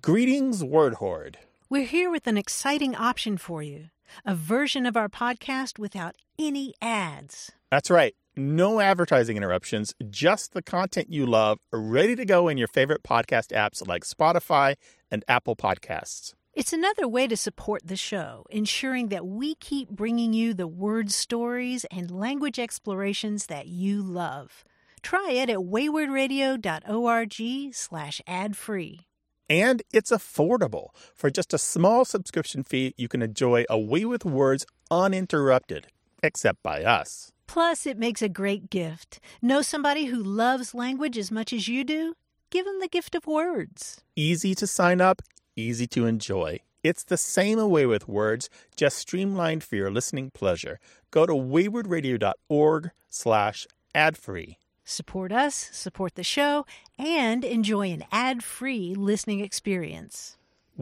Greetings, Word Horde. We're here with an exciting option for you, a version of our podcast without any ads. That's right. No advertising interruptions, just the content you love, ready to go in your favorite podcast apps like Spotify and Apple Podcasts. It's another way to support the show, ensuring that we keep bringing you the word stories and language explorations that you love. Try it at waywardradio.org/ad-free. And it's affordable. For just a small subscription fee, you can enjoy A Way with Words uninterrupted, except by us. Plus, it makes a great gift. Know somebody who loves language as much as you do? Give them the gift of words. Easy to sign up, easy to enjoy. It's the same A Way with Words, just streamlined for your listening pleasure. Go to waywardradio.org/ad-free. Support us, support the show, and enjoy an ad-free listening experience.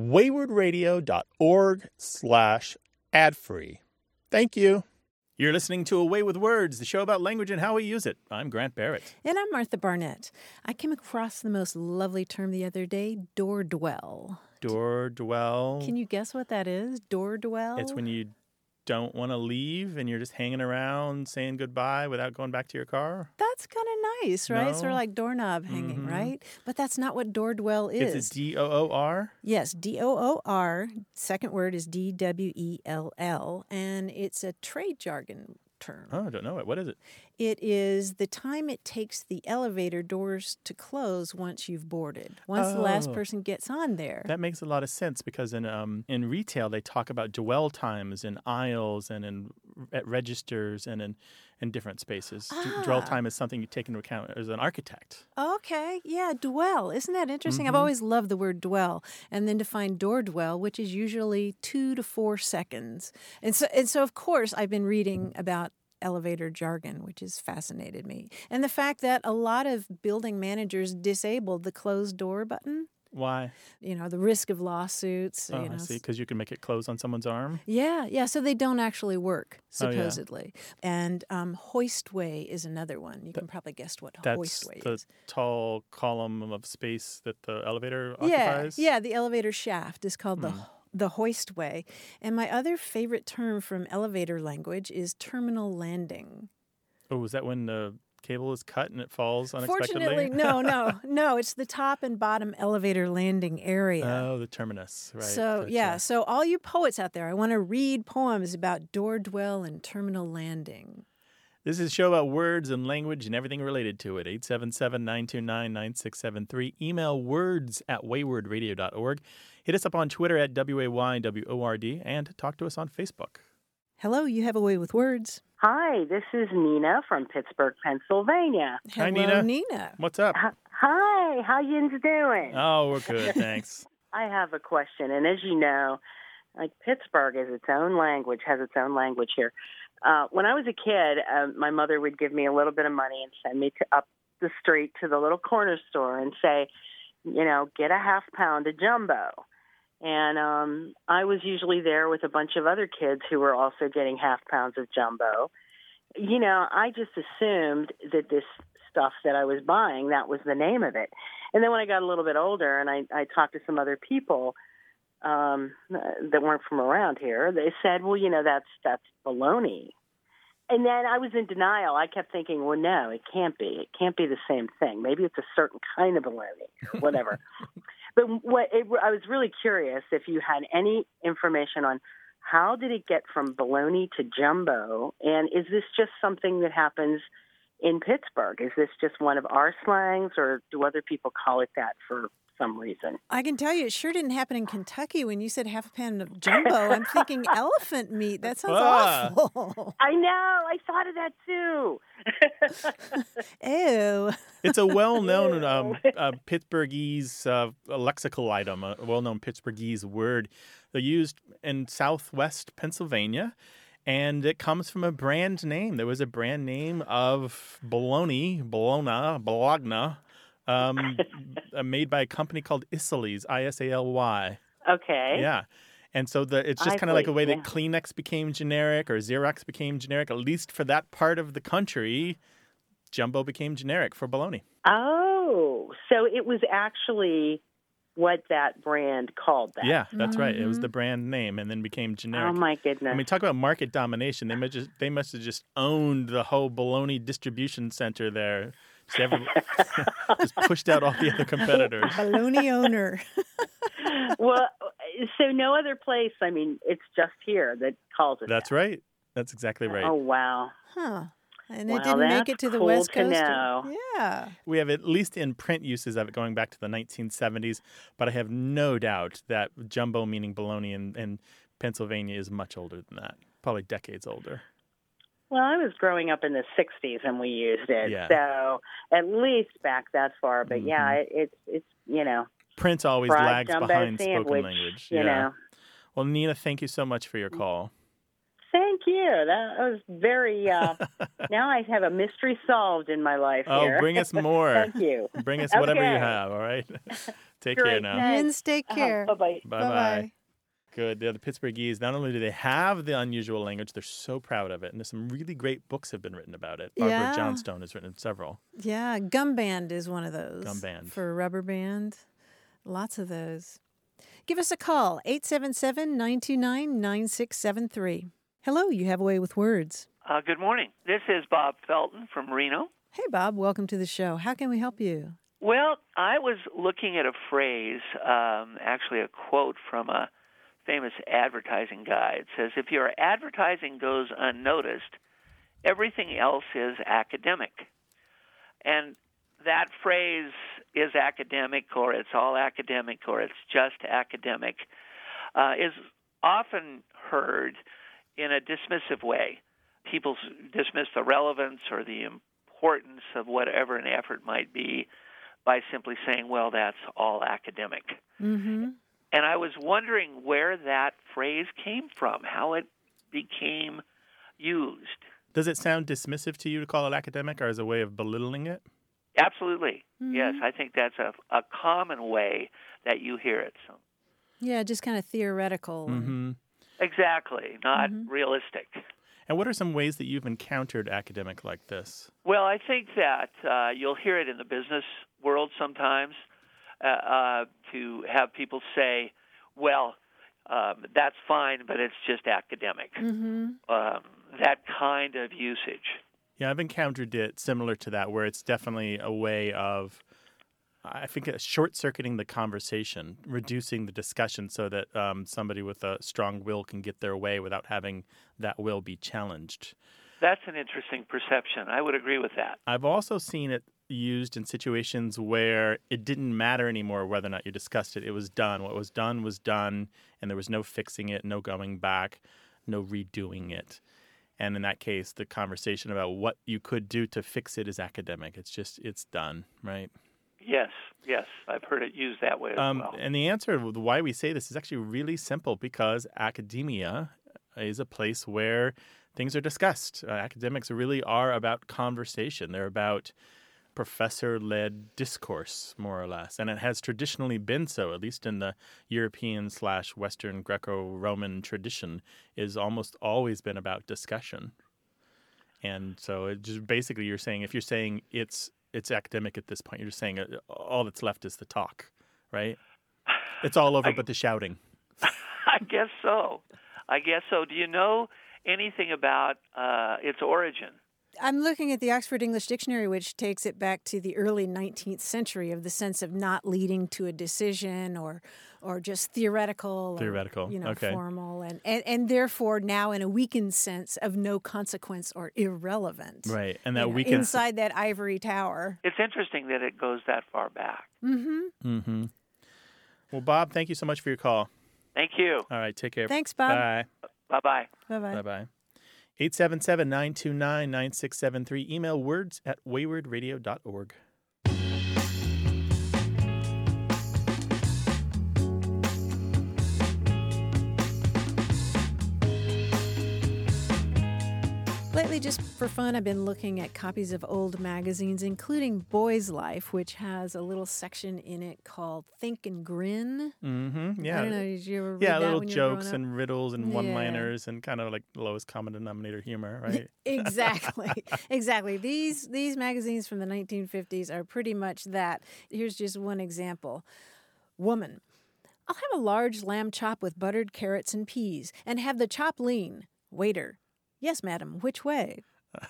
waywardradio.org/ad-free. Thank you. You're listening to A Way with Words, the show about language and how we use it. I'm Grant Barrett. And I'm Martha Barnett. I came across the most lovely term the other day, door dwell. Door dwell. Can you guess what that is? Door dwell? It's when you don't want to leave and you're just hanging around saying goodbye without going back to your car. That's kind of nice, right? No? Sort of like doorknob hanging, right? But that's not what door dwell is. Is it D-O-O-R? Yes, D-O-O-R. Second word is D-W-E-L-L. And it's a trade jargon term. Oh, I don't know it. What is it? It is the time it takes the elevator doors to close once you've boarded. Once the last person gets on there. That makes a lot of sense because in retail they talk about dwell times in aisles and at registers and in different spaces. Dwell time is something you take into account as an architect. Okay, yeah, dwell. Isn't that interesting? I've always loved the word dwell. And then to find door dwell, which is usually 2 to 4 seconds. And so of course, I've been reading about elevator jargon, which has fascinated me. And the fact that a lot of building managers disabled the closed door button. Why? You know, the risk of lawsuits. Oh, I see, because you can make it close on someone's arm? Yeah, so they don't actually work, supposedly. And hoistway is another one. You can probably guess what hoistway is. That's the tall column of space that the elevator occupies? Yeah, the elevator shaft is called the hoistway. And my other favorite term from elevator language is terminal landing. Oh, is that when the cable is cut and it falls unexpectedly? Fortunately, no. It's the top and bottom elevator landing area. Oh, the terminus, right. So, gotcha. So all you poets out there, I want to read poems about door dwell and terminal landing. This is a show about words and language and everything related to it. 877-929-9673. Email words@waywardradio.org. Hit us up on Twitter at WAYWORD and talk to us on Facebook. Hello, you have a way with words. Hi, this is Nina from Pittsburgh, Pennsylvania. Hi, Hello, Nina. What's up? Hi, how yins doing? Oh, we're good, thanks. I have a question, and as you know, like Pittsburgh is its own language, has its own language here. When I was a kid, my mother would give me a little bit of money and send me up the street to the little corner store and say, get a half pound of jumbo. And I was usually there with a bunch of other kids who were also getting half pounds of jumbo. I just assumed that this stuff that I was buying, that was the name of it. And then when I got a little bit older and I talked to some other people that weren't from around here, they said, well, that's baloney. And then I was in denial. I kept thinking, well, no, it can't be. It can't be the same thing. Maybe it's a certain kind of baloney or whatever. But I was really curious if you had any information on how did it get from baloney to jumbo, and is this just something that happens in Pittsburgh? Is this just one of our slangs, or do other people call it that for some reason? I can tell you it sure didn't happen in Kentucky. When you said half a pound of jumbo, I'm thinking elephant meat. That sounds awful. I know. I thought of that too. Ew. It's a well-known Pittsburghese lexical item, a well-known Pittsburghese word. They're used in southwest Pennsylvania, and it comes from a brand name. There was a brand name of bologna, made by a company called Isaly's, I-S-A-L-Y. Okay. Yeah. And so it's just kind of like a way that Kleenex became generic or Xerox became generic, at least for that part of the country. Jumbo became generic for bologna. Oh, so it was actually what that brand called that. Yeah, that's right. It was the brand name and then became generic. Oh, my goodness. I mean, talk about market domination. They must have just owned the whole bologna distribution center there. Just pushed out all the other competitors. Baloney owner. Well, so no other place. I mean, it's just here that calls it That's that. right. That's exactly right. Oh, wow. Huh. And Wow, it didn't make that's it to the cool West to Coast. know. Yeah. We have at least in print uses of it going back to the 1970s, but I have no doubt that jumbo, meaning bologna in Pennsylvania, is much older than that, probably decades older. Well, I was growing up in the 60s and we used it. Yeah. So at least back that far. But yeah, it's Print always fried lags jumbo behind sandwich, spoken language. you know. Well, Nina, thank you so much for your call. Thank you. That was very, now I have a mystery solved in my life here. Oh, bring us more. Thank you. Bring us whatever you Okay. have, all right? Take care Great. now. Friends, take care. Bye-bye. Bye-bye. Good. The Pittsburghese, not only do they have the unusual language, they're so proud of it. And there's some really great books have been written about it. Barbara Yeah. Johnstone has written several. Yeah, Gum Band is one of those. Gum Band. For Rubber Band. Lots of those. Give us a call, 877-929-9673. Hello, you have a way with words. Good morning. This is Bob Felton from Reno. Hey, Bob, welcome to the show. How can we help you? Well, I was looking at a phrase, actually a quote from a famous advertising guy. It says, if your advertising goes unnoticed, everything else is academic. And that phrase is academic, or it's all academic, or it's just academic, is often heard in a dismissive way. People dismiss the relevance or the importance of whatever an effort might be by simply saying, well, that's all academic. Mm-hmm. And I was wondering where that phrase came from, how it became used. Does it sound dismissive to you to call it academic or as a way of belittling it? Absolutely. Yes, I think that's a common way that you hear it. So. Yeah, just kind of theoretical. Mm-hmm. Exactly, not realistic. And what are some ways that you've encountered academic like this? Well, I think that you'll hear it in the business world sometimes to have people say, well, that's fine, but it's just academic. That kind of usage. Yeah, I've encountered it similar to that, where it's definitely a way of, I think, short-circuiting the conversation, reducing the discussion so that somebody with a strong will can get their way without having that will be challenged. That's an interesting perception. I would agree with that. I've also seen it used in situations where it didn't matter anymore whether or not you discussed it. It was done. What was done, and there was no fixing it, no going back, no redoing it. And in that case, the conversation about what you could do to fix it is academic. It's done, right? Yes, I've heard it used that way as well. And the answer to why we say this is actually really simple, because academia is a place where things are discussed. Academics really are about conversation. They're about professor-led discourse, more or less. And it has traditionally been so, at least in the European/Western Greco-Roman tradition, is almost always been about discussion. And so it just basically you're saying, if you're saying it's academic at this point, you're just saying all that's left is the talk, right? It's all over but the shouting. I guess so. Do you know anything about its origin? I'm looking at the Oxford English Dictionary, which takes it back to the early 19th century, of the sense of not leading to a decision or just theoretical. Theoretical, or, okay. Formal, and therefore now in a weakened sense of no consequence or irrelevant. Right, and that weakened inside that ivory tower. It's interesting that it goes that far back. Mm-hmm. Well, Bob, thank you so much for your call. Thank you. All right, take care. Thanks, Bob. Bye. Bye-bye. Bye-bye. Bye-bye. 877-929-9673. Email words@waywardradio.org. Lately, just for fun, I've been looking at copies of old magazines, including Boy's Life, which has a little section in it called Think and Grin. Mm-hmm. Yeah. I don't know, did you ever read Yeah, that little when you were growing jokes up? and riddles and Yeah. one-liners and kind of like lowest common denominator humor, right? Exactly. These magazines from the 1950s are pretty much that. Here's just one example. Woman. I'll have a large lamb chop with buttered carrots and peas, and have the chop lean. Waiter. Yes, madam. Which way?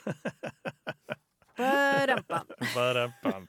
Ba-dum-bum. Ba-dum-bum.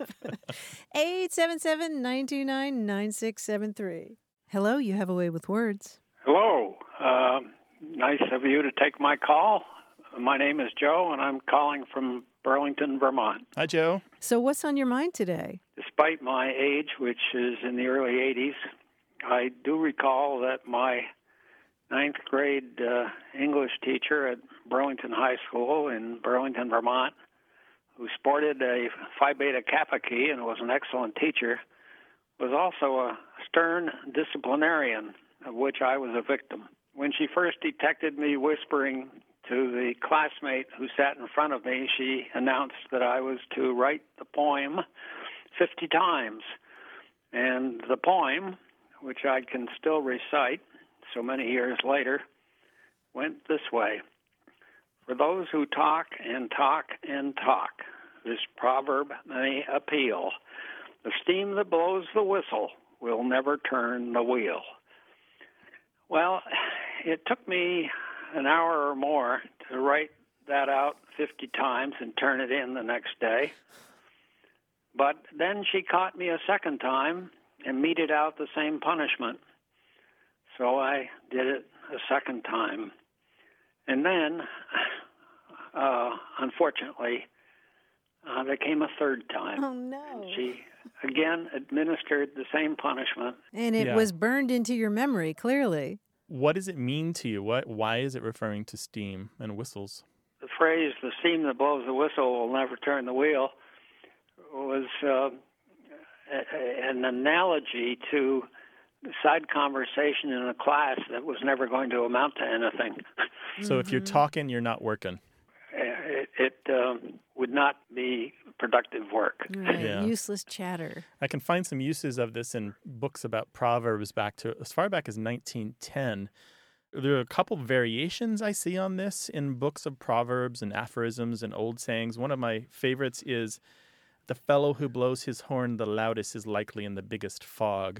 877-929-9673. Hello, you have a way with words. Hello. Nice of you to take my call. My name is Joe, and I'm calling from Burlington, Vermont. Hi, Joe. So what's on your mind today? Despite my age, which is in the early 80s, I do recall that my ninth grade English teacher at Burlington High School in Burlington, Vermont, who sported a Phi Beta Kappa key and was an excellent teacher, was also a stern disciplinarian, of which I was a victim. When she first detected me whispering to the classmate who sat in front of me, she announced that I was to write the poem 50 times. And the poem, which I can still recite so many years later, went this way. For those who talk and talk and talk, this proverb may appeal. The steam that blows the whistle will never turn the wheel. Well, it took me an hour or more to write that out 50 times and turn it in the next day. But then she caught me a second time and meted out the same punishment. So I did it a second time. And then, unfortunately, there came a third time. Oh, no. And she again administered the same punishment. And it was burned into your memory, clearly. What does it mean to you? Why is it referring to steam and whistles? The phrase, the steam that blows the whistle will never turn the wheel, was an analogy to side conversation in a class that was never going to amount to anything. So if you're talking, you're not working. It would not be productive work. Right. Yeah. Useless chatter. I can find some uses of this in books about proverbs back to as far back as 1910. There are a couple variations I see on this in books of proverbs and aphorisms and old sayings. One of my favorites is, the fellow who blows his horn the loudest is likely in the biggest fog.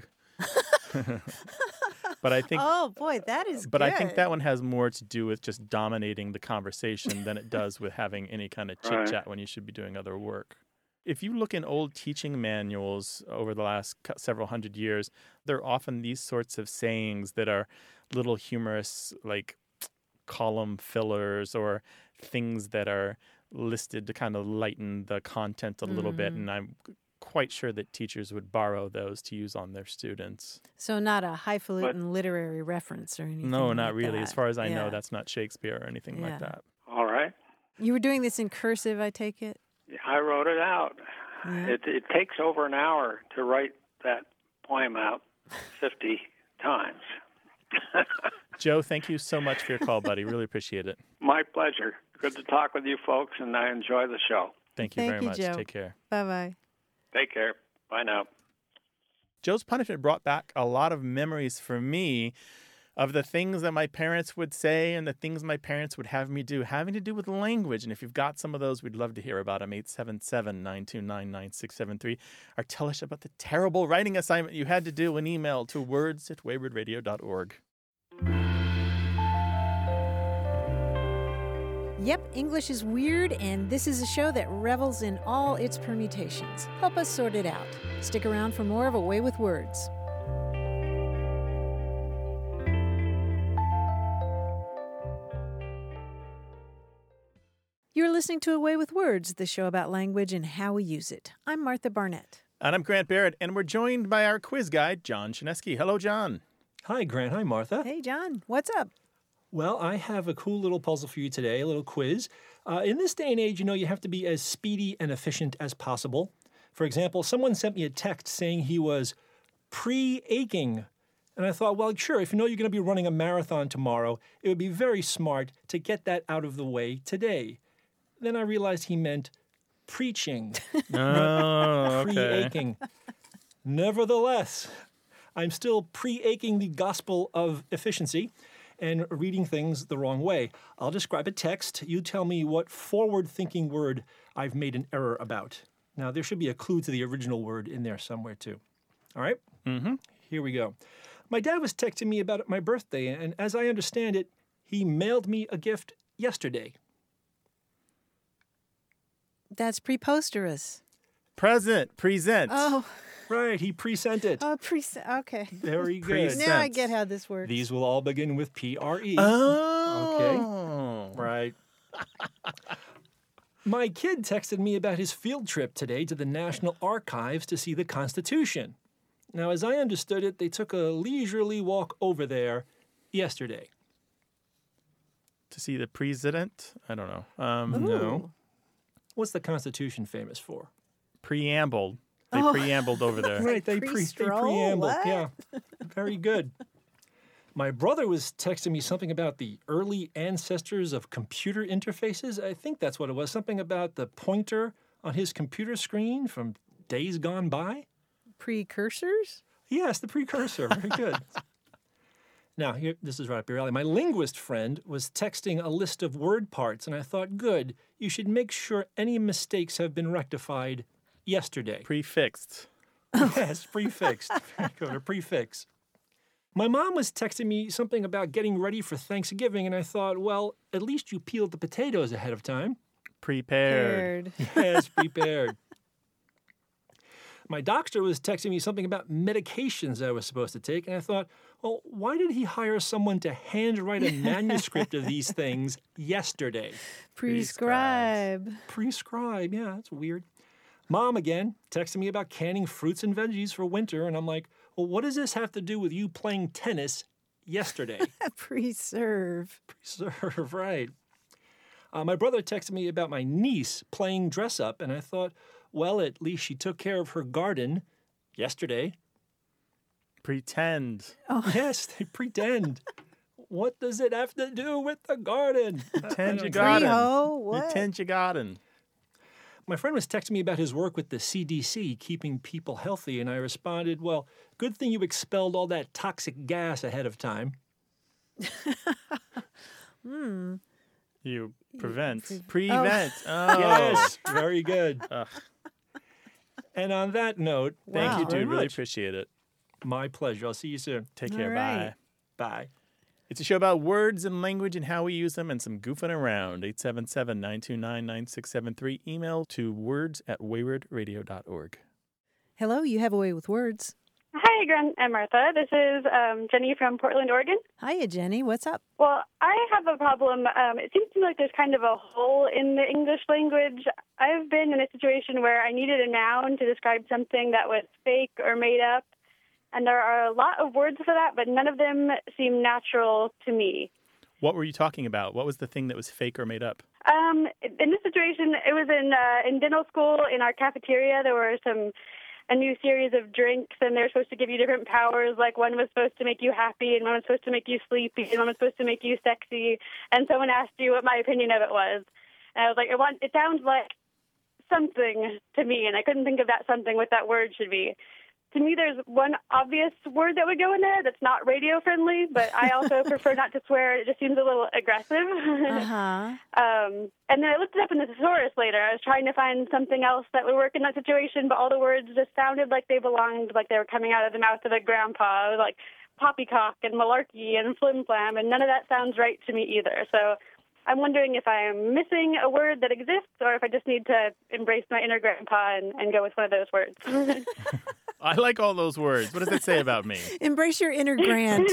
But I think, oh, boy, that is but good. I think that one has more to do with just dominating the conversation than it does with having any kind of chit-chat when you should be doing other work. If you look in old teaching manuals over the last several hundred years, there are often these sorts of sayings that are little humorous, like column fillers or things that are listed to kind of lighten the content a little bit. And I'm quite sure that teachers would borrow those to use on their students. So not a highfalutin literary reference or anything. No, like not really. that. As far as I know, Yeah. that's not Shakespeare or anything like that. All right. You were doing this in cursive, I take it? I wrote it out. Yeah. It takes over an hour to write that poem out 50 times. Joe, thank you so much for your call, buddy. Really appreciate it. My pleasure. Good to talk with you folks, and I enjoy the show. Thank you Thank very you, much. Joe. Take care. Bye-bye. Take care. Bye now. Joe's punishment brought back a lot of memories for me of the things that my parents would say and the things my parents would have me do, having to do with language. And if you've got some of those, we'd love to hear about them. 877-929-9673. Or tell us about the terrible writing assignment you had to do, an email to words@waywardradio.org. Yep, English is weird, and this is a show that revels in all its permutations. Help us sort it out. Stick around for more of A Way with Words. You're listening to A Way with Words, the show about language and how we use it. I'm Martha Barnett. And I'm Grant Barrett, and we're joined by our quiz guy, John Chinesky. Hello, John. Hi, Grant. Hi, Martha. Hey, John, what's up? Well, I have a cool little puzzle for you today, a little quiz. In this day and age, you have to be as speedy and efficient as possible. For example, someone sent me a text saying he was pre-aching. And I thought, well, sure, if you know you're going to be running a marathon tomorrow, it would be very smart to get that out of the way today. Then I realized he meant preaching, Oh, okay. pre-aching. Nevertheless, I'm still pre-aching the gospel of efficiency and reading things the wrong way. I'll describe a text. You tell me what forward-thinking word I've made an error about. Now, there should be a clue to the original word in there somewhere, too. All right? Mm-hmm. Here we go. My dad was texting me about my birthday, and as I understand it, he mailed me a gift yesterday. That's preposterous. Present. Oh, Right, he pre-sent it. okay. Very good. Pre-sent. Now I get how this works. These will all begin with P-R-E. Oh. Okay. Right. My kid texted me about his field trip today to the National Archives to see the Constitution. Now, as I understood it, they took a leisurely walk over there yesterday. To see the president? I don't know. Ooh. No. What's the Constitution famous for? Preambled. They Oh. preambled over there. Right, they Pre-stroll? preambled. What? Yeah, very good. My brother was texting me something about the early ancestors of computer interfaces. I think that's what it was. Something about the pointer on his computer screen from days gone by. Precursors? Yes, the precursor. Very good. Now, here, this is right up your alley. My linguist friend was texting a list of word parts, and I thought, good, you should make sure any mistakes have been rectified yesterday. Prefixed. Yes, prefixed. Go to prefix. My mom was texting me something about getting ready for Thanksgiving, and I thought, well, at least you peeled the potatoes ahead of time. Prepared. Yes, prepared. My doctor was texting me something about medications I was supposed to take, and I thought, well, why did he hire someone to handwrite a manuscript of these things yesterday? Prescribe. Prescribe, yeah, that's weird. Mom, again, texting me about canning fruits and veggies for winter, and I'm like, well, what does this have to do with you playing tennis yesterday? Preserve. Preserve, right. My brother texted me about my niece playing dress up, and I thought, well, at least she took care of her garden yesterday. Pretend. Yes, they pretend. What does it have to do with the garden? Pretend you got him. Pre-ho? What? Pretend you got him. My friend was texting me about his work with the CDC, keeping people healthy, and I responded, well, good thing you expelled all that toxic gas ahead of time. You prevent. Prevent. Oh. Yes, very good. Ugh. And on that note, Thank Wow. you, very dude. Really much. appreciate it. My pleasure. I'll see you soon. Take All care. right. Bye. Bye. It's a show about words and language and how we use them and some goofing around. 877-929-9673. Email to words@waywardradio.org. Hello, you have a way with words. Hi, Grant and Martha. This is Jenny from Portland, Oregon. Hiya, Jenny. What's up? Well, I have a problem. It seems to me like there's kind of a hole in the English language. I've been in a situation where I needed a noun to describe something that was fake or made up, and there are a lot of words for that, but none of them seem natural to me. What were you talking about? What was the thing that was fake or made up? In this situation, it was in dental school. In our cafeteria, there were a new series of drinks, and they're supposed to give you different powers. Like one was supposed to make you happy, and one was supposed to make you sleepy, and one was supposed to make you sexy. And someone asked you what my opinion of it was, and I was like, it sounds like something to me, and I couldn't think of that something what that word should be. To me, there's one obvious word that would go in there that's not radio friendly, but I also prefer not to swear. It just seems a little aggressive. Uh-huh. And then I looked it up in the thesaurus later. I was trying to find something else that would work in that situation, but all the words just sounded like they belonged, like they were coming out of the mouth of a grandpa. It was like poppycock and malarkey and flim-flam, and none of that sounds right to me either. So I'm wondering if I'm missing a word that exists or if I just need to embrace my inner grandpa and go with one of those words. I like all those words. What does that say about me? Embrace your inner Grant.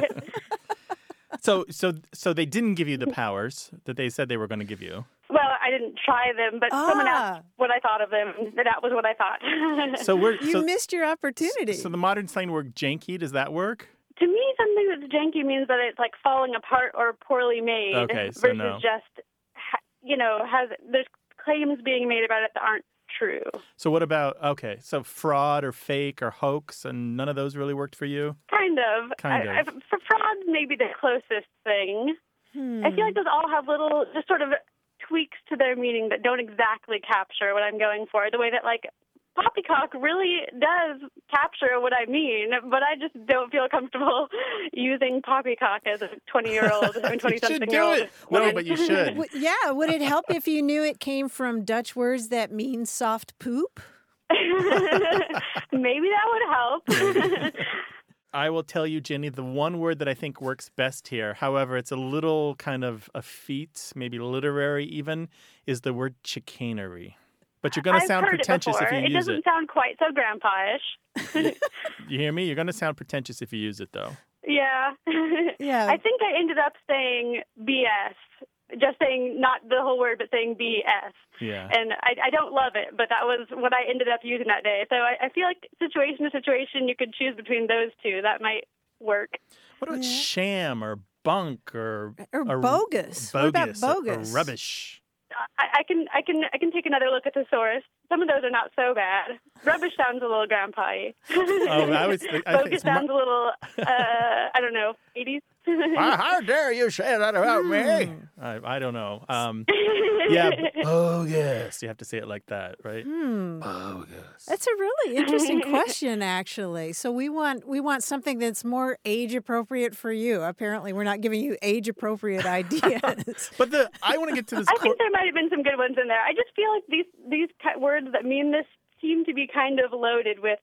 So they didn't give you the powers that they said they were going to give you. Well, I didn't try them, but someone asked what I thought of them, and that was what I thought. You missed your opportunity. So the modern slang word janky, does that work? To me, something that's janky means that it's like falling apart or poorly made Okay, so versus no. just, there's claims being made about it that aren't true. So what about, so fraud or fake or hoax, and none of those really worked for you? Kind of. Kind of. For fraud, maybe the closest thing. I feel like those all have little, just sort of tweaks to their meaning that don't exactly capture what I'm going for. The way that, like, poppycock really does capture what I mean, but I just don't feel comfortable using poppycock as a 20-year-old, 20-something-year-old. No, but you should. Yeah, would it help if you knew it came from Dutch words that mean soft poop? Maybe that would help. I will tell you, Jenny, the one word that I think works best here, however, it's a little kind of a feat, maybe literary even, is the word chicanery. But you're going to sound pretentious if you use it. It doesn't sound quite so grandpa-ish. You hear me? You're going to sound pretentious if you use it, though. Yeah. Yeah. I think I ended up saying BS. Just saying not the whole word, but saying BS. Yeah. And I don't love it, but that was what I ended up using that day. So I feel like situation to situation, you could choose between those two. That might work. What about sham or bunk or bogus? What about bogus? Or rubbish? I can take another look at thesaurus. Some of those are not so bad. Rubbish sounds a little grandpa-y. Bogus sounds a little, I don't know, 80s. How dare you say that about me? I don't know. Yeah, bogus. You have to say it like that, right? Bogus. That's a really interesting question, actually. So we want something that's more age appropriate for you. Apparently, we're not giving you age appropriate ideas. But I want to get to this. I think there might have been some good ones in there. I just feel like these words that mean this seem to be kind of loaded with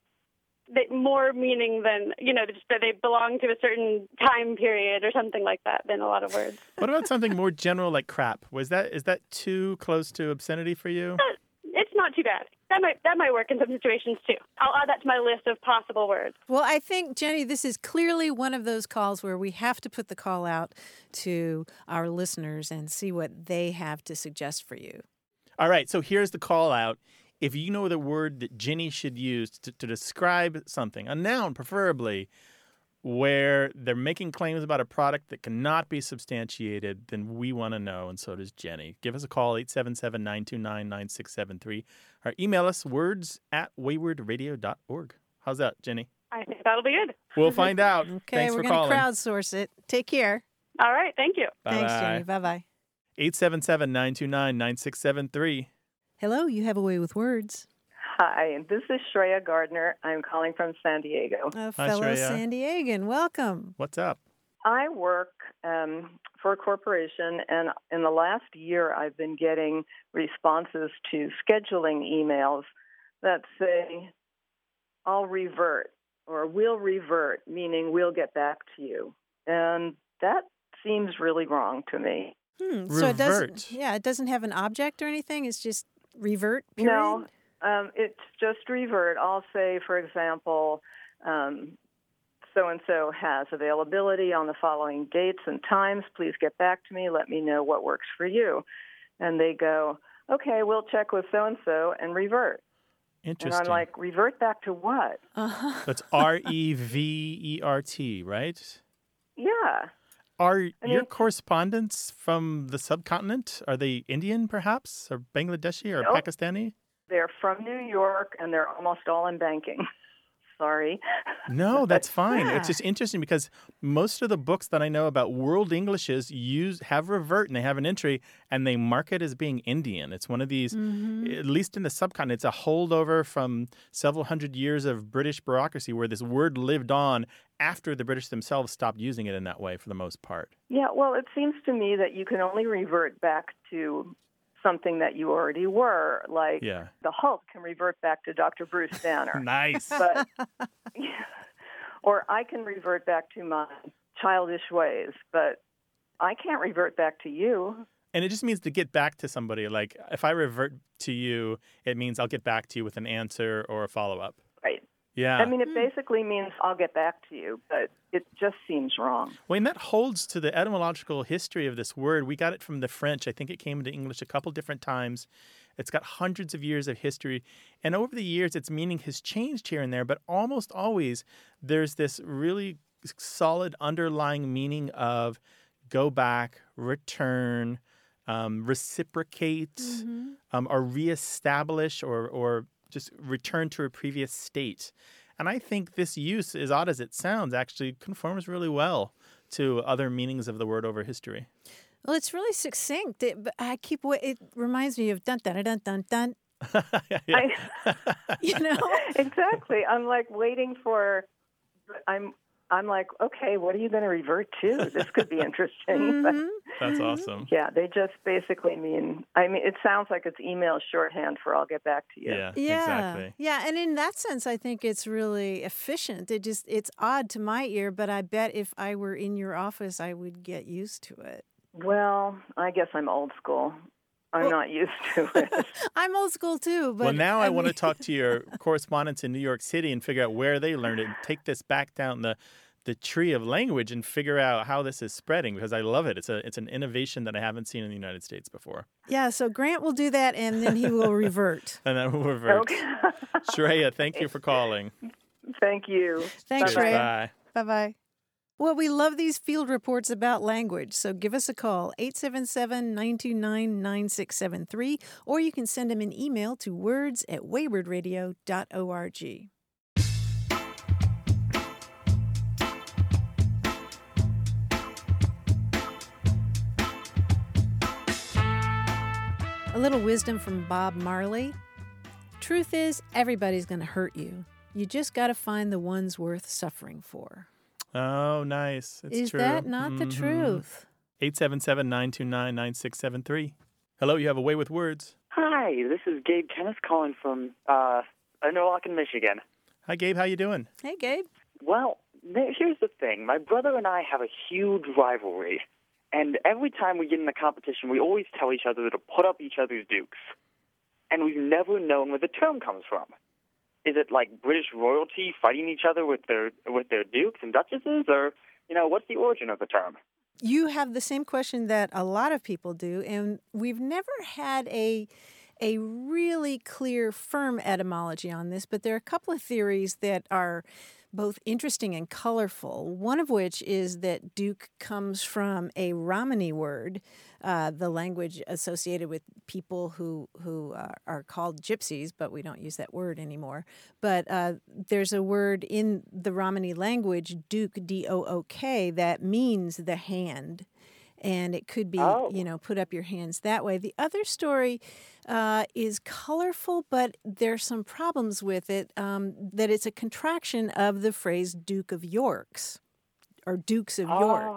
more meaning than, just that they belong to a certain time period or something like that than a lot of words. What about something more general like crap? Is that too close to obscenity for you? It's not too bad. That might work in some situations too. I'll add that to my list of possible words. Well, I think, Jenny, this is clearly one of those calls where we have to put the call out to our listeners and see what they have to suggest for you. All right, so here's the call out. If you know the word that Jenny should use to describe something, a noun preferably, where they're making claims about a product that cannot be substantiated, then we want to know, and so does Jenny. Give us a call, 877-929-9673, or email us words@waywardradio.org. How's that, Jenny? I think that'll be good. We'll find out. Okay, Thanks we're for going calling. to crowdsource it. Take care. All right, thank you. Bye-bye. Thanks, Jenny. Bye-bye. 877-929-9673. Hello, you have a way with words. Hi, this is Shreya Gardner. I'm calling from San Diego. A fellow Shreya. San Diegan. Welcome. What's up? I work for a corporation, and in the last year, I've been getting responses to scheduling emails that say, I'll revert, or we'll revert, meaning we'll get back to you. And that seems really wrong to me. So it doesn't have an object or anything? It's just revert, period? No, it's just revert. I'll say, for example, so-and-so has availability on the following dates and times. Please get back to me. Let me know what works for you. And they go, okay, we'll check with so-and-so and revert. Interesting. And I'm like, revert back to what? That's REVERT, right? Yeah. Your correspondents from the subcontinent, are they Indian perhaps, or Bangladeshi, or Nope. Pakistani? They're from New York, and they're almost all in banking. Sorry. No, that's fine. It's just interesting because most of the books that I know about world Englishes have revert, and they have an entry, and they mark it as being Indian. It's one of these, at least in the subcontinent, it's a holdover from several hundred years of British bureaucracy where this word lived on after the British themselves stopped using it in that way for the most part. Yeah, well, it seems to me that you can only revert back to something that you already were, like the Hulk can revert back to Dr. Bruce Banner. Nice. But, or I can revert back to my childish ways, but I can't revert back to you. And it just means to get back to somebody. Like, if I revert to you, it means I'll get back to you with an answer or a follow-up. Right. Yeah. I mean, it basically means I'll get back to you, but it just seems wrong. Well, and that holds to the etymological history of this word. We got it from the French. I think it came into English a couple different times. It's got hundreds of years of history. And over the years, its meaning has changed here and there, but almost always there's this really solid underlying meaning of go back, return, reciprocate, or reestablish, or just return to a previous state. And I think this use, as odd as it sounds, actually conforms really well to other meanings of the word over history. Well, it's really succinct. It reminds me of dun dun dun dun dun. Exactly. I'm like waiting for. I'm like, okay, what are you going to revert to? This could be interesting. But, That's awesome. yeah, they just basically mean, it sounds like it's email shorthand for I'll get back to you. Yeah, Yeah. exactly. Yeah, and in that sense, I think it's really efficient. It's odd to my ear, but I bet if I were in your office, I would get used to it. Well, I guess I'm old school. I'm not used to it. I'm old school too, but Well, now I want to talk to your correspondents in New York City and figure out where they learned it and take this back down the tree of language and figure out how this is spreading, because I love it. It's an innovation that I haven't seen in the United States before. Yeah, so Grant will do that, and then he will revert. And then we'll revert. Okay. Shreya, thank you for calling. Thank you. Thanks, Bye-bye. Shreya. Bye. Bye-bye. Well, we love these field reports about language, so give us a call, 877-929-9673, or you can send them an email to words@waywardradio.org. A little wisdom from Bob Marley. Truth is, everybody's going to hurt you. You just got to find the ones worth suffering for. Oh, nice. It's Is true. that not the truth? 877-929-9673. Hello, you have a way with words. Hi, this is Gabe Kenneth calling from Interlochen, Michigan. Hi, Gabe. How you doing? Hey, Gabe. Well, here's the thing. My brother and I have a huge rivalry. And every time we get in a competition, we always tell each other to put up each other's dukes. And we've never known where the term comes from. Is it like British royalty fighting each other with their dukes and duchesses? Or, what's the origin of the term? You have the same question that a lot of people do, and we've never had a really clear, firm etymology on this, but there are a couple of theories that are both interesting and colorful, one of which is that duke comes from a Romany word, the language associated with people who are called gypsies, but we don't use that word anymore. But there's a word in the Romany language, duke, D-O-O-K, that means the hand. And it could be, put up your hands that way. The other story is colorful, but there's some problems with it, that it's a contraction of the phrase Duke of York's, or Dukes of York.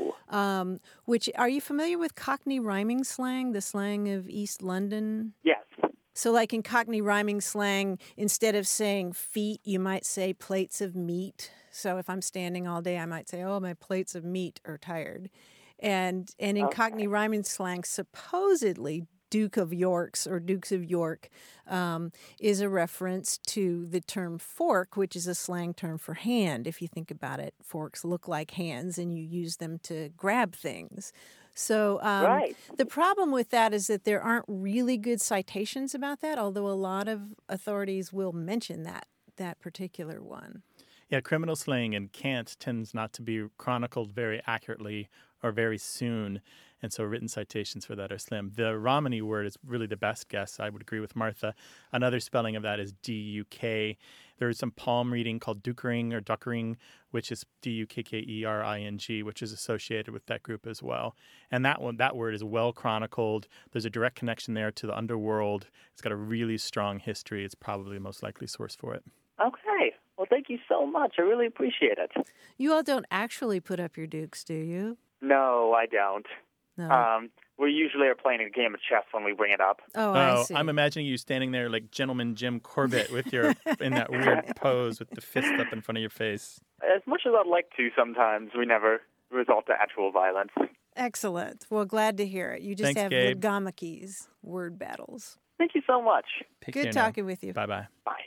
Which, are you familiar with Cockney rhyming slang, the slang of East London? Yes. So like in Cockney rhyming slang, instead of saying feet, you might say plates of meat. So if I'm standing all day, I might say, oh, my plates of meat are tired. And in Cockney rhyming slang, supposedly Duke of York's or Dukes of York is a reference to the term fork, which is a slang term for hand. If you think about it, forks look like hands and you use them to grab things. So the problem with that is that there aren't really good citations about that, although a lot of authorities will mention that particular one. Yeah, criminal slang and cant tends not to be chronicled very accurately or very soon, and so written citations for that are slim. The Romany word is really the best guess. I would agree with Martha. Another spelling of that is D-U-K. There is some palm reading called Duckering or Duckering, which is D-U-K-K-E-R-I-N-G, which is associated with that group as well. And that word is well chronicled. There's a direct connection there to the underworld. It's got a really strong history. It's probably the most likely source for it. Okay. Well, thank you so much. I really appreciate it. You all don't actually put up your dukes, do you? No, I don't. No. We usually are playing a game of chess when we bring it up. Oh, I see. I'm imagining you standing there like Gentleman Jim Corbett with your in that weird pose with the fist up in front of your face. As much as I'd like to sometimes, we never resort to actual violence. Excellent. Well, glad to hear it. You just Thanks, have Gabe. Legamakis, word battles. Thank you so much. Take care Good now. talking with you. Bye-bye. Bye.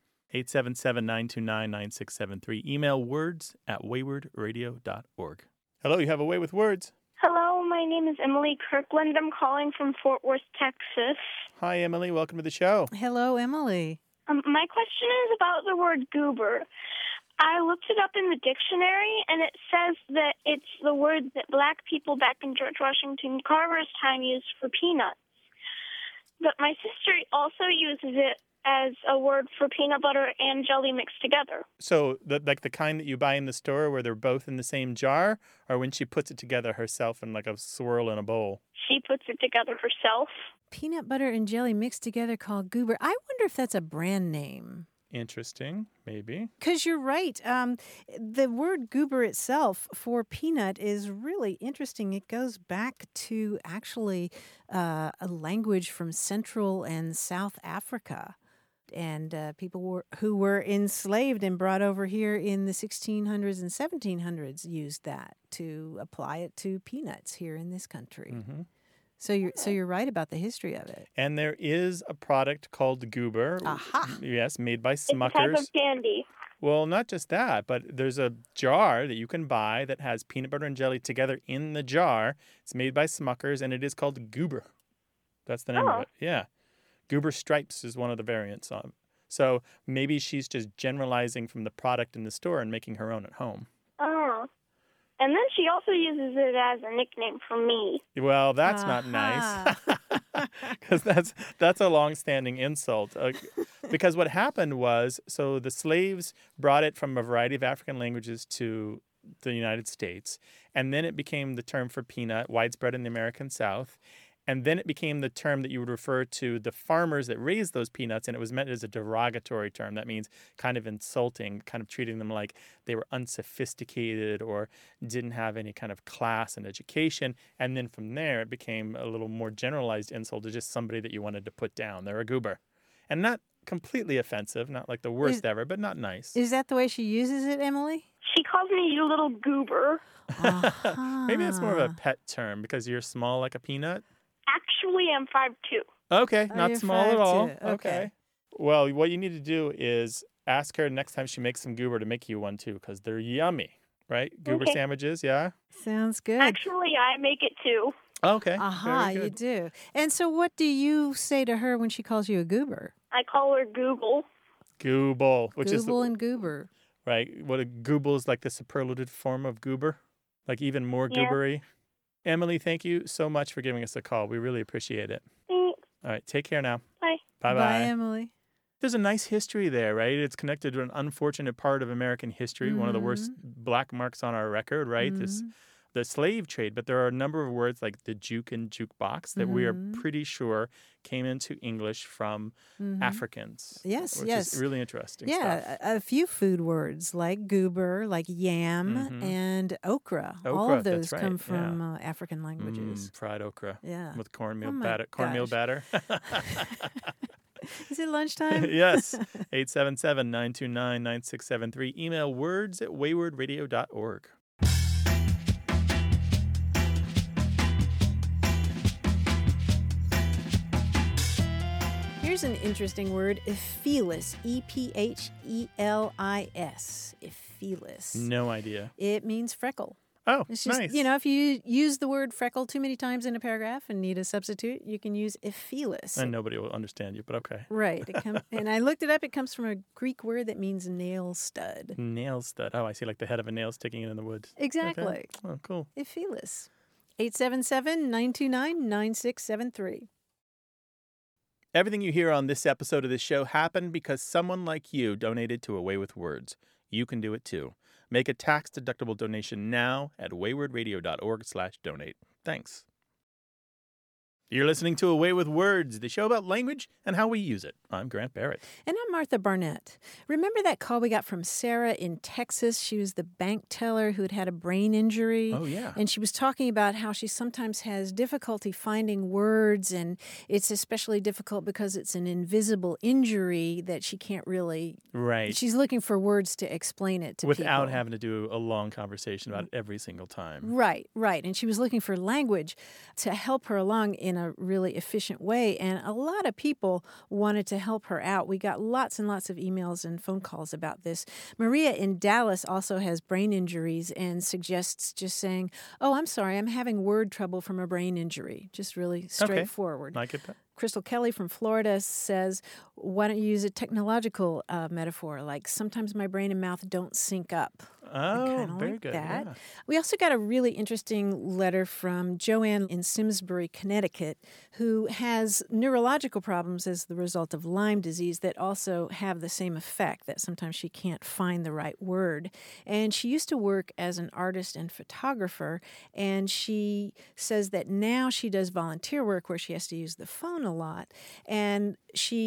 877-929-9673. Email words@waywardradio.org. Hello, you have a way with words. Hello, my name is Emily Kirkland. I'm calling from Fort Worth, Texas. Hi, Emily. Welcome to the show. Hello, Emily. My question is about the word goober. I looked it up in the dictionary, and it says that it's the word that black people back in George Washington Carver's time used for peanuts. But my sister also uses it as a word for peanut butter and jelly mixed together. So, like the kind that you buy in the store where they're both in the same jar, or when she puts it together herself in like a swirl in a bowl? She puts it together herself. Peanut butter and jelly mixed together called goober. I wonder if that's a brand name. Interesting, maybe. Because you're right. The word goober itself for peanut is really interesting. It goes back to actually a language from Central and South Africa. And people who were enslaved and brought over here in the 1600s and 1700s used that to apply it to peanuts here in this country. Mm-hmm. So you're right about the history of it. And there is a product called Goober. Aha! Yes, made by It's a Smuckers. type of candy. Well, not just that, but there's a jar that you can buy that has peanut butter and jelly together in the jar. It's made by Smuckers, and it is called Goober. That's the name of it. Yeah. Goober Stripes is one of the variants on. So maybe she's just generalizing from the product in the store and making her own at home. Oh. And then she also uses it as a nickname for me. Well, that's not nice. Because that's a long-standing insult. Because what happened was, so the slaves brought it from a variety of African languages to the United States, and then it became the term for peanut, widespread in the American South. And then it became the term that you would refer to the farmers that raised those peanuts, and it was meant as a derogatory term. That means kind of insulting, kind of treating them like they were unsophisticated or didn't have any kind of class and education. And then from there, it became a little more generalized insult to just somebody that you wanted to put down. They're a goober. And not completely offensive, not like the worst ever, but not nice. Is that the way she uses it, Emily? She calls me you little goober. Maybe it's more of a pet term because you're small like a peanut. Actually, I'm 5'2". Okay, not you're small at all. 5'2". Okay. Okay. Well, what you need to do is ask her next time she makes some goober to make you one too, because they're yummy, right? Goober Okay. sandwiches, yeah? Sounds good. Actually, I make it too. Okay. Aha, very you good. do. And so what do you say to her when she calls you a goober? I call her Google. Gooble, which is Google and goober. right. What a gooble is like the superlative form of goober, like even more Yeah. goobery. Emily, thank you so much for giving us a call. We really appreciate it. Thanks. All right, take care now. Bye. Bye-bye. Bye, Emily. There's a nice history there, right? It's connected to an unfortunate part of American history, one of the worst black marks on our record, right? The slave trade. But there are a number of words like the juke and jukebox that we are pretty sure came into English from Africans. Yes, which yes. is really interesting Yeah, stuff. a few food words like goober, like yam, and okra. All Okra, of those that's right, come from African languages. Fried okra. Yeah. With cornmeal my batter. Cornmeal gosh. batter. Is it lunchtime? Yes. 877-929-9673. Email words@waywardradio.org. Here's an interesting word, ephelis, E-P-H-E-L-I-S, ephelis. No idea. It means freckle. Oh, It's just, nice. if you use the word freckle too many times in a paragraph and need a substitute, you can use ephelis. And nobody will understand you, but okay. Right. And I looked it up. It comes from a Greek word that means nail stud. Nail stud. Oh, I see, like the head of a nail sticking in the woods. Exactly. Okay. Oh, cool. Ephelis. 877-929-9673. Everything you hear on this episode of this show happened because someone like you donated to A Way with Words. You can do it too. Make a tax-deductible donation now at waywardradio.org/donate. Thanks. You're listening to A Way with Words, the show about language and how we use it. I'm Grant Barrett. And I'm Martha Barnett. Remember that call we got from Sarah in Texas? She was the bank teller who had had a brain injury. Oh, yeah. And she was talking about how she sometimes has difficulty finding words, and it's especially difficult because it's an invisible injury that she can't really... Right. She's looking for words to explain it to Without people. having to do a long conversation about it every single time. Right, right. And she was looking for language to help her along in a really efficient way. And a lot of people wanted to help her out. We got lots and lots of emails and phone calls about this. Maria in Dallas also has brain injuries and suggests just saying, oh, I'm sorry, I'm having word trouble from a brain injury. Just really straightforward. I get that. Crystal Kelly from Florida says, why don't you use a technological metaphor, like sometimes my brain and mouth don't sync up. Oh, very like good. that. Yeah. We also got a really interesting letter from Joanne in Simsbury, Connecticut, who has neurological problems as the result of Lyme disease that also have the same effect, that sometimes she can't find the right word. And she used to work as an artist and photographer, and she says that now she does volunteer work where she has to use the phone a lot, and she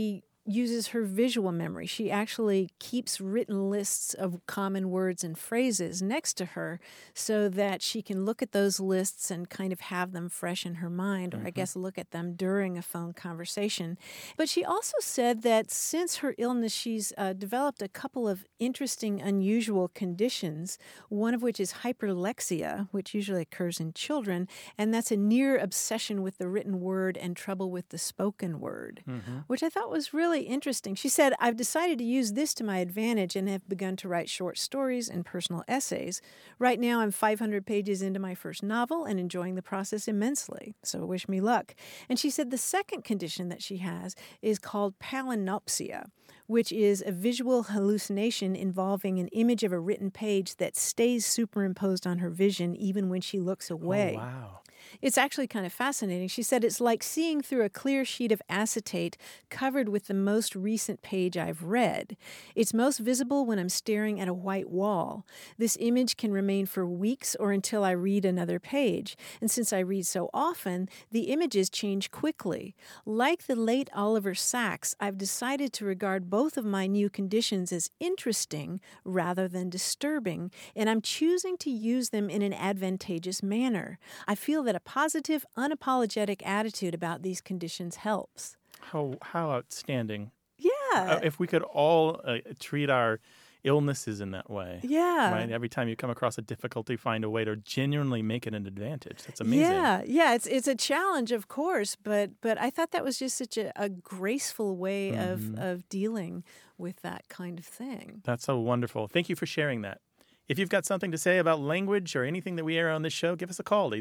uses her visual memory. She actually keeps written lists of common words and phrases next to her so that she can look at those lists and kind of have them fresh in her mind, or I guess look at them during a phone conversation. But she also said that since her illness, she's developed a couple of interesting, unusual conditions, one of which is hyperlexia, which usually occurs in children, and that's a near obsession with the written word and trouble with the spoken word, which I thought was really interesting. She said, I've decided to use this to my advantage and have begun to write short stories and personal essays. Right now, I'm 500 pages into my first novel and enjoying the process immensely. So wish me luck. And she said the second condition that she has is called palinopsia, which is a visual hallucination involving an image of a written page that stays superimposed on her vision even when she looks away. Oh, wow. It's actually kind of fascinating. She said it's like seeing through a clear sheet of acetate covered with the most recent page I've read. It's most visible when I'm staring at a white wall. This image can remain for weeks or until I read another page. And since I read so often, the images change quickly. Like the late Oliver Sacks, I've decided to regard both of my new conditions as interesting rather than disturbing, and I'm choosing to use them in an advantageous manner. I feel that a positive, unapologetic attitude about these conditions helps. How outstanding. Yeah. If we could all treat our illnesses in that way. Yeah. Right? Every time you come across a difficulty, find a way to genuinely make it an advantage. That's amazing. Yeah. It's a challenge, of course, but I thought that was just such a graceful way of dealing with that kind of thing. That's so wonderful. Thank you for sharing that. If you've got something to say about language or anything that we air on this show, give us a call,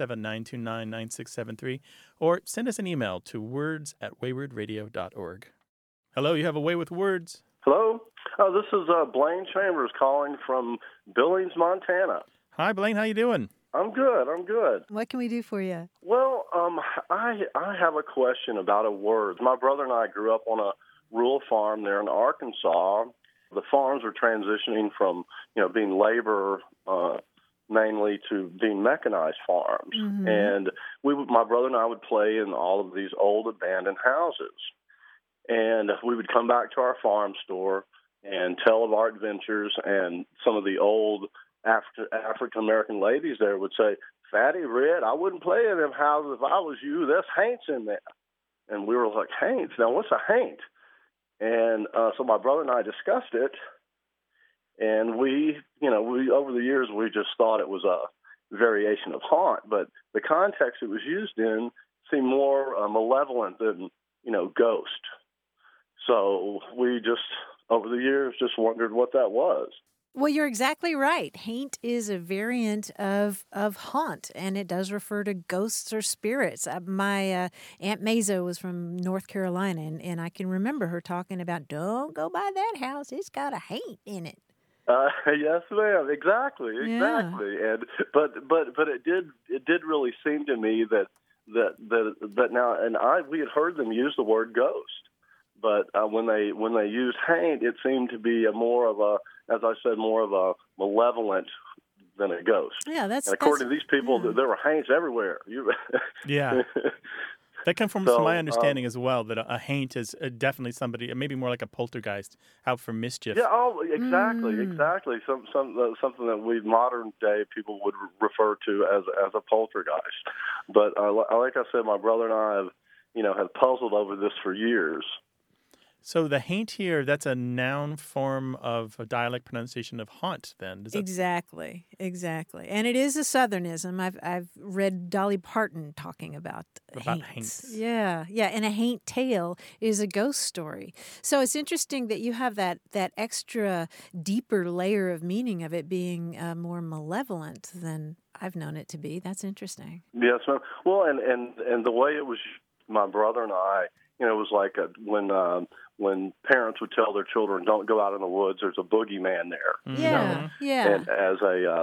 877-929-9673, or send us an email to words@waywardradio.org. Hello, you have a Way with Words. Hello. This is Blaine Chambers calling from Billings, Montana. Hi, Blaine. How you doing? I'm good. What can we do for you? Well, I have a question about a word. My brother and I grew up on a rural farm there in Arkansas. The farms were transitioning from, being labor mainly to being mechanized farms. And my brother and I would play in all of these old abandoned houses. And we would come back to our farm store and tell of our adventures, and some of the old African-American ladies there would say, Fatty, Red, I wouldn't play in them houses if I was you. There's haints in there. And we were like, haints? Now, what's a haint? And so my brother and I discussed it, and we over the years, we just thought it was a variation of haunt, but the context it was used in seemed more malevolent than, ghost. So we just, over the years, just wondered what that was. Well, you're exactly right. Haint is a variant of haunt, and it does refer to ghosts or spirits. My Aunt Mazo was from North Carolina, and I can remember her talking about, don't go by that house. It's got a haint in it. Yes, ma'am. Exactly. Yeah. And but it did really seem to me that now, and we had heard them use the word ghost, but when they used haint, it seemed to be more of a malevolent than a ghost. Yeah, and according to these people, there were haints everywhere. Yeah. That comes from my understanding as well, that a haint is definitely somebody, maybe more like a poltergeist, out for mischief. Yeah, exactly. Something that we modern day people would refer to as a poltergeist. But like I said, my brother and I have puzzled over this for years. So the haint here, that's a noun form of a dialect pronunciation of haunt, then? Exactly. And it is a Southernism. I've read Dolly Parton talking about haints. Yeah, and a haint tale is a ghost story. So it's interesting that you have that extra deeper layer of meaning of it being more malevolent than I've known it to be. That's interesting. Yes, ma'am. Well, and the way it was, my brother and I, it was like when parents would tell their children, "Don't go out in the woods. There's a boogeyman there." Yeah. And as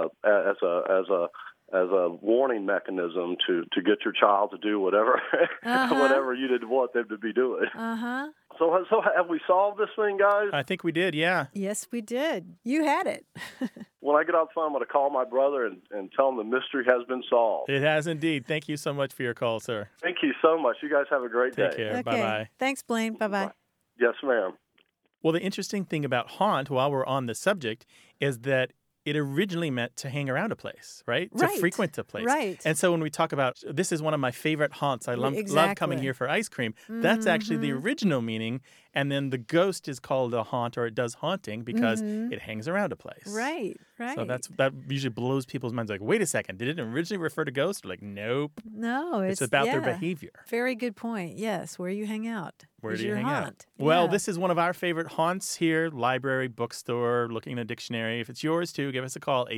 a warning mechanism to get your child to do whatever whatever you didn't want them to be doing. So have we solved this thing, guys? I think we did. Yeah. Yes, we did. You had it. When I get off the phone, I'm going to call my brother and tell him the mystery has been solved. It has indeed. Thank you so much for your call, sir. Thank you so much. You guys have a great day. Take care. Okay. Bye-bye. Thanks, Blaine. Bye-bye. Yes, ma'am. Well, the interesting thing about haunt, while we're on the subject, is that it originally meant to hang around a place, right? To Right. frequent a place. Right. And so when we talk about, this is one of my favorite haunts, I love coming Exactly. here for ice cream, that's actually the original meaning. And then the ghost is called a haunt, or it does haunting because it hangs around a place. Right, right. So that usually blows people's minds. Like, wait a second, did it originally refer to ghosts? Like, nope. No, It's about their behavior. Very good point. Yes, where you hang out. Where is do you your hang haunt. out? Well, Yeah. this is one of our favorite haunts here, library, bookstore, looking in a dictionary. If it's yours too, give us a call,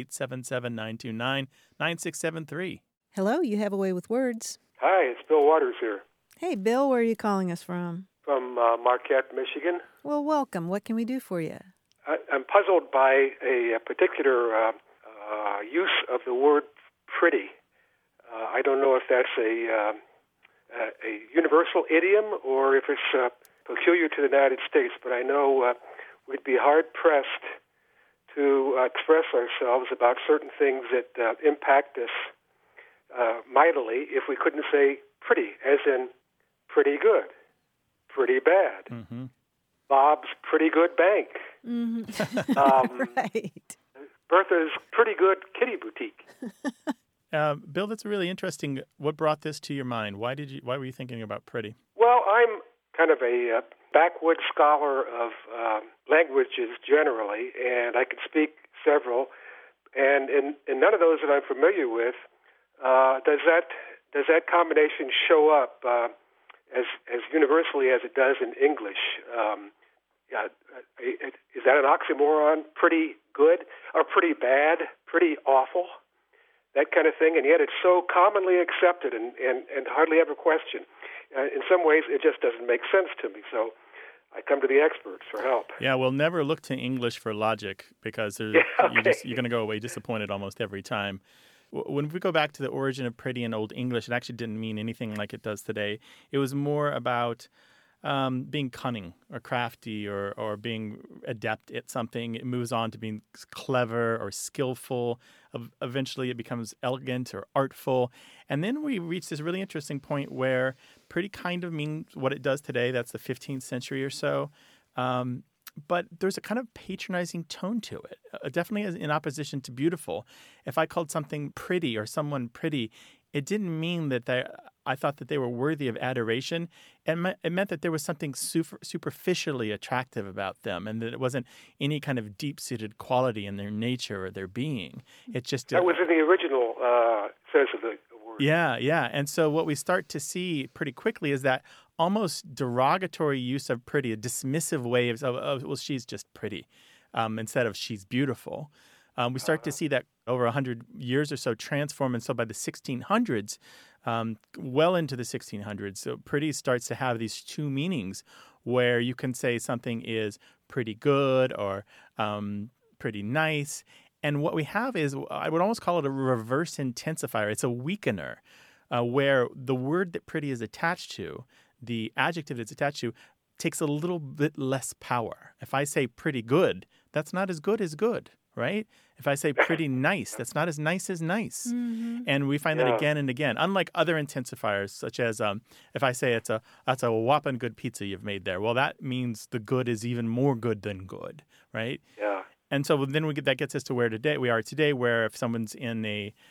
877-929-9673. Hello, you have a way with words. Hi, it's Bill Waters here Hey, Bill, where are you calling us from? from Marquette, Michigan. Well, welcome. What can we do for you? I'm puzzled by a particular use of the word pretty. I don't know if that's a universal idiom or if it's peculiar to the United States, but I know we'd be hard-pressed to express ourselves about certain things that impact us mightily if we couldn't say pretty, as in pretty good, pretty bad. Mm-hmm. Bob's pretty good bank. Right. Bertha's pretty good kitty boutique. Bill, that's really interesting. What brought this to your mind? Why were you thinking about pretty? Well, I'm kind of a backwoods scholar of languages generally, and I can speak several. And in none of those that I'm familiar with, does that combination show up as universally as it does in English? Is that an oxymoron? Pretty good or pretty bad? Pretty awful? That kind of thing, and yet it's so commonly accepted and hardly ever questioned. In some ways, it just doesn't make sense to me, so I come to the experts for help. Yeah, we'll never look to English for logic because you're going to go away disappointed almost every time. When we go back to the origin of pretty in Old English, it actually didn't mean anything like it does today. It was more about being cunning or crafty or being adept at something. It moves on to being clever or skillful. Eventually it becomes elegant or artful. And then we reach this really interesting point where pretty kind of means what it does today. That's the 15th century or so. But there's a kind of patronizing tone to it, definitely in opposition to beautiful. If I called something pretty or someone pretty, it didn't mean that I thought that they were worthy of adoration. It meant that there was something superficially attractive about them and that it wasn't any kind of deep-seated quality in their nature or their being. It just that was in the original sense of the word. Yeah. And so what we start to see pretty quickly is that almost derogatory use of pretty, a dismissive way of well, she's just pretty, instead of she's beautiful. We start to see that over 100 years or so transform. And so by the 1600s, well into the 1600s, so pretty starts to have these two meanings where you can say something is pretty good or pretty nice. And what we have is, I would almost call it a reverse intensifier. It's a weakener where the word that pretty is attached to, the adjective that's attached to, takes a little bit less power. If I say pretty good, that's not as good as good, right? If I say pretty nice, that's not as nice as nice. Mm-hmm. And we find that again and again. Unlike other intensifiers, such as if I say that's a whopping good pizza you've made there, well, that means the good is even more good than good, right? Yeah. And so then that gets us to where we are today, where if someone's in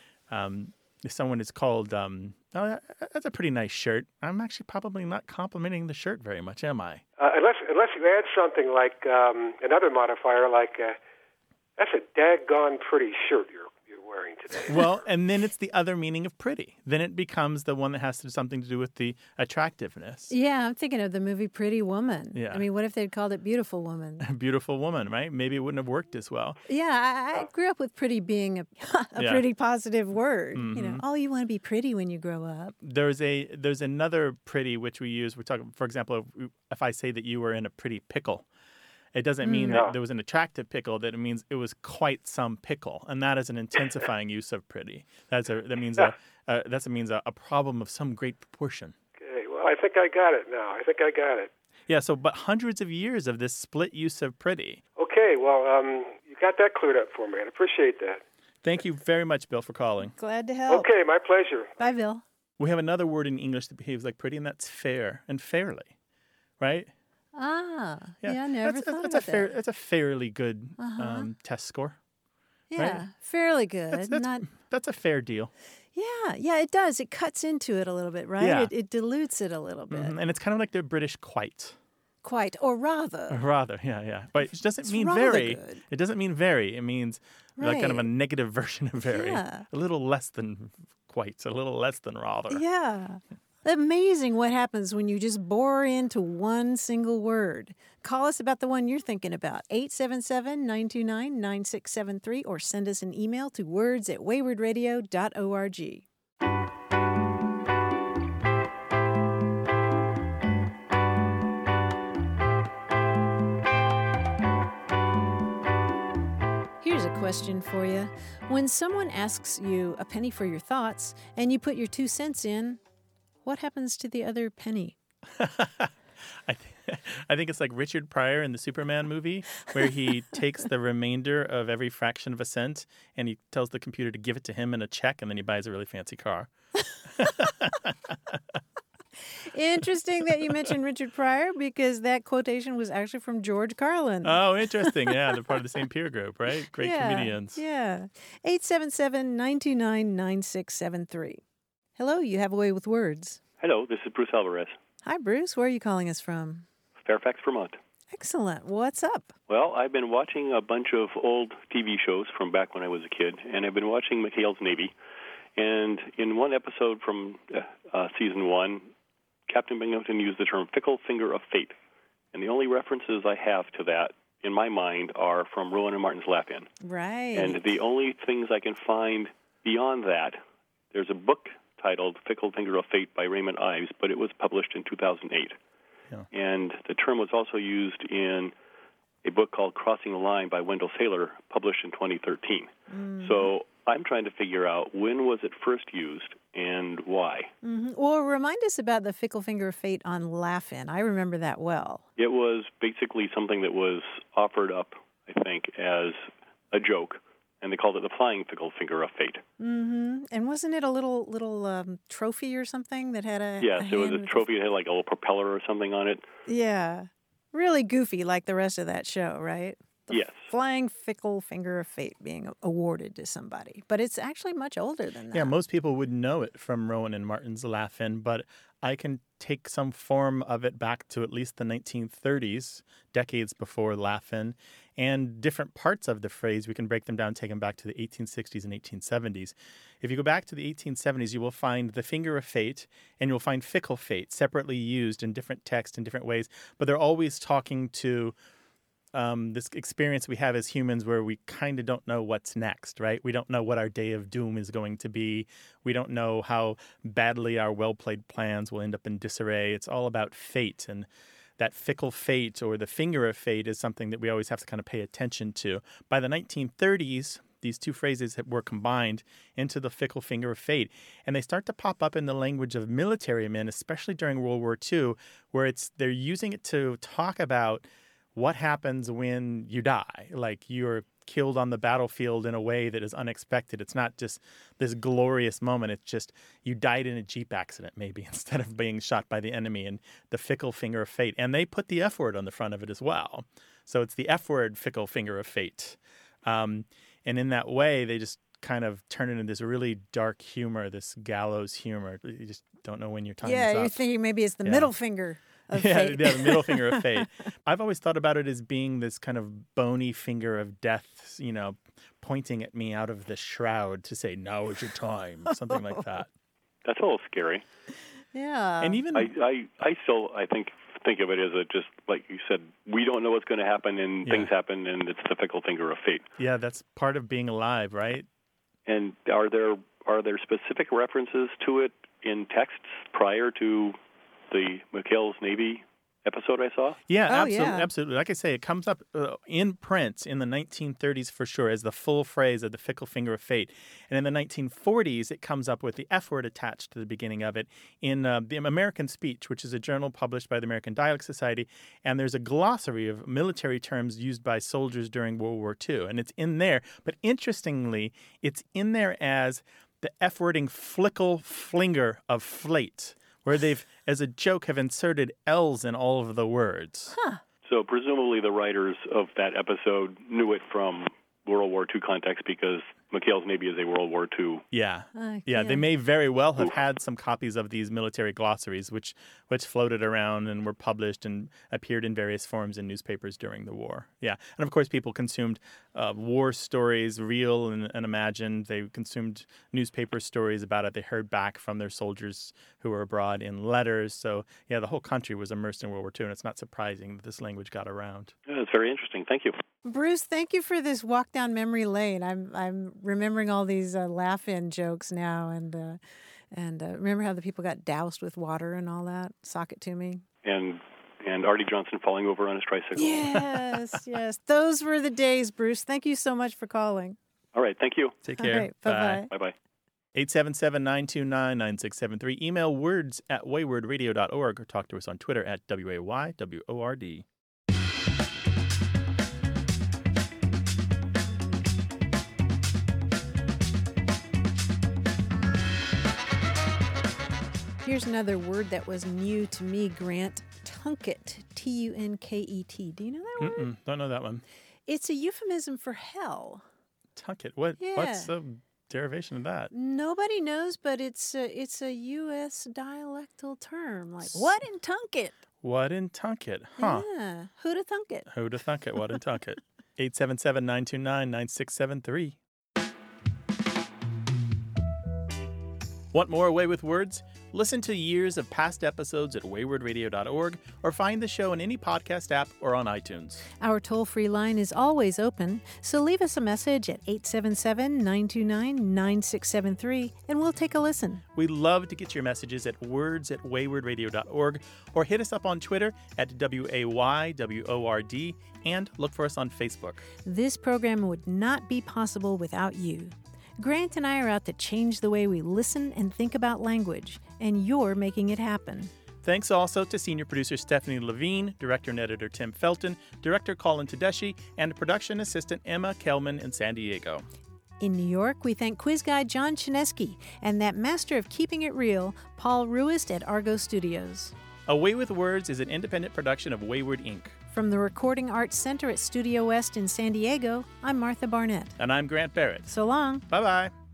if someone is called, oh, that's a pretty nice shirt, I'm actually probably not complimenting the shirt very much, am I? Unless you add something like another modifier, like that's a daggone pretty shirt you're wearing today. Well, and then it's the other meaning of pretty. Then it becomes the one that has something to do with the attractiveness. Yeah, I'm thinking of the movie Pretty Woman. Yeah. I mean, what if they'd called it Beautiful Woman? Beautiful Woman, right? Maybe it wouldn't have worked as well. Yeah, I grew up with pretty being a pretty positive word. Mm-hmm. You know, oh, you want to be pretty when you grow up. There's another pretty which we use. We're talking, for example, if I say that you were in a pretty pickle, it doesn't mean that there was an attractive pickle. That it means it was quite some pickle, and that is an intensifying use of pretty. That means a problem of some great proportion. Okay, well, I think I got it now. Yeah. So, but hundreds of years of this split use of pretty. Okay, well, you got that cleared up for me. I appreciate that. Thank you very much, Bill, for calling. Glad to help. Okay, my pleasure. Bye, Bill. We have another word in English that behaves like pretty, and that's fair and fairly, right? I never thought about that. That's a fairly good test score. Yeah, right? fairly good. That's a fair deal. Yeah, it does. It cuts into it a little bit, right? Yeah. It dilutes it a little bit. And it's kind of like the British quite. Quite, or rather. Rather, yeah. But it doesn't mean rather very. good. It doesn't mean very. It means like kind of a negative version of very. Yeah. A little less than quite, a little less than rather. Yeah. Amazing what happens when you just bore into one single word. Call us about the one you're thinking about, 877-929-9673, or send us an email to words@waywardradio.org. Here's a question for you. When someone asks you a penny for your thoughts and you put your 2 cents in, what happens to the other penny? I think it's like Richard Pryor in the Superman movie, where he takes the remainder of every fraction of a cent and he tells the computer to give it to him in a check, and then he buys a really fancy car. Interesting that you mentioned Richard Pryor, because that quotation was actually from George Carlin. Oh, interesting. Yeah, they're part of the same peer group, right? Great comedians. Yeah. 877-929-9673. Hello, you have a way with words. Hello, this is Bruce Alvarez. Hi, Bruce. Where are you calling us from? Fairfax, Vermont. Excellent. What's up? Well, I've been watching a bunch of old TV shows from back when I was a kid, and I've been watching McHale's Navy. And in one episode from season 1, Captain Binghamton used the term fickle finger of fate. And the only references I have to that in my mind are from Rowan and Martin's Laugh-In. Right. And the only things I can find beyond that, there's a book titled Fickle Finger of Fate by Raymond Ives, but it was published in 2008. Yeah. And the term was also used in a book called Crossing the Line by Wendell Saylor, published in 2013. So I'm trying to figure out, when was it first used and why? Well, remind us about the fickle finger of fate on Laugh-In. I remember that well. It was basically something that was offered up, I think, as a joke, and they called it the flying fickle finger of fate. And wasn't it a little trophy or something that had a Yes, it was a trophy that had like a little propeller or something on it. Yeah. Really goofy like the rest of that show, right? Yes. Flying fickle finger of fate being awarded to somebody. But it's actually much older than that. Yeah, most people would know it from Rowan and Martin's Laugh-In, but I can take some form of it back to at least the 1930s, decades before Laugh-In, and different parts of the phrase. We can break them down, take them back to the 1860s and 1870s. If you go back to the 1870s, you will find the finger of fate and you'll find fickle fate separately used in different texts in different ways, but they're always talking to this experience we have as humans where we kind of don't know what's next, right? We don't know what our day of doom is going to be. We don't know how badly our well-played plans will end up in disarray. It's all about fate, and that fickle fate or the finger of fate is something that we always have to kind of pay attention to. By the 1930s, these two phrases were combined into the fickle finger of fate, and they start to pop up in the language of military men, especially during World War II, where they're using it to talk about what happens when you die, like you're killed on the battlefield in a way that is unexpected. It's not just this glorious moment. It's just you died in a Jeep accident, maybe, instead of being shot by the enemy, and the fickle finger of fate. And they put the F word on the front of it as well. So it's the F word, fickle finger of fate. And in that way, they just kind of turn it into this really dark humor, this gallows humor. You just don't know when your time is up. Yeah, you're thinking maybe it's the middle finger of fate. Yeah, the middle finger of fate. I've always thought about it as being this kind of bony finger of death, you know, pointing at me out of the shroud to say, now is your time, something like that. That's a little scary. Yeah. And even I still think of it as just like you said, we don't know what's going to happen, and things happen, and it's the fickle finger of fate. Yeah, that's part of being alive, right? And are there specific references to it in texts prior to the McHale's Navy episode I saw? Yeah, absolutely. Like I say, it comes up in print in the 1930s for sure as the full phrase of the fickle finger of fate. And in the 1940s, it comes up with the F word attached to the beginning of it in the American Speech, which is a journal published by the American Dialect Society. And there's a glossary of military terms used by soldiers during World War II. And it's in there. But interestingly, it's in there as the F wording fickle finger of flate, where they've, as a joke, have inserted L's in all of the words. Huh. So presumably the writers of that episode knew it from World War II context because McHale's Navy is a World War II. Yeah. Yeah, they may very well have had some copies of these military glossaries, which floated around and were published and appeared in various forms in newspapers during the war. Yeah. And, of course, people consumed war stories, real and imagined. They consumed newspaper stories about it. They heard back from their soldiers who were abroad in letters. So, yeah, the whole country was immersed in World War II, and it's not surprising that this language got around. Yeah, it's very interesting. Thank you. Bruce, thank you for this walk down memory lane. I'm remembering all these laugh-in jokes now, and remember how the people got doused with water and all that? Sock it to me. And Artie Johnson falling over on his tricycle. Yes. Those were the days, Bruce. Thank you so much for calling. All right, thank you. Take care. All right, bye-bye. Bye-bye. 877-929-9673. Email words@waywordradio.org or talk to us on Twitter at WAYWORD. Here's another word that was new to me, Grant. Tunket. Tunket. Do you know that word? Don't know that one. It's a euphemism for hell. Tunket. What's the derivation of that? Nobody knows, but it's a U.S. dialectal term. Like, what in Tunket? What in Tunket? Huh. Yeah. Who'da thunk it? Who'da thunk it? What in Tunket? 877-929-9673. Want more Away with Words? Listen to years of past episodes at waywordradio.org or find the show in any podcast app or on iTunes. Our toll-free line is always open, so leave us a message at 877-929-9673 and we'll take a listen. We love to get your messages at words@waywordradio.org or hit us up on Twitter at WAYWORD and look for us on Facebook. This program would not be possible without you. Grant and I are out to change the way we listen and think about language, and you're making it happen. Thanks also to senior producer Stephanie Levine, director and editor Tim Felton, director Colin Tedeschi, and production assistant Emma Kelman in San Diego. In New York, we thank quiz guy John Chinesky and that master of keeping it real, Paul Ruist at Argo Studios. Away with Words is an independent production of Wayward Inc. From the Recording Arts Center at Studio West in San Diego, I'm Martha Barnett. And I'm Grant Barrett. So long. Bye-bye.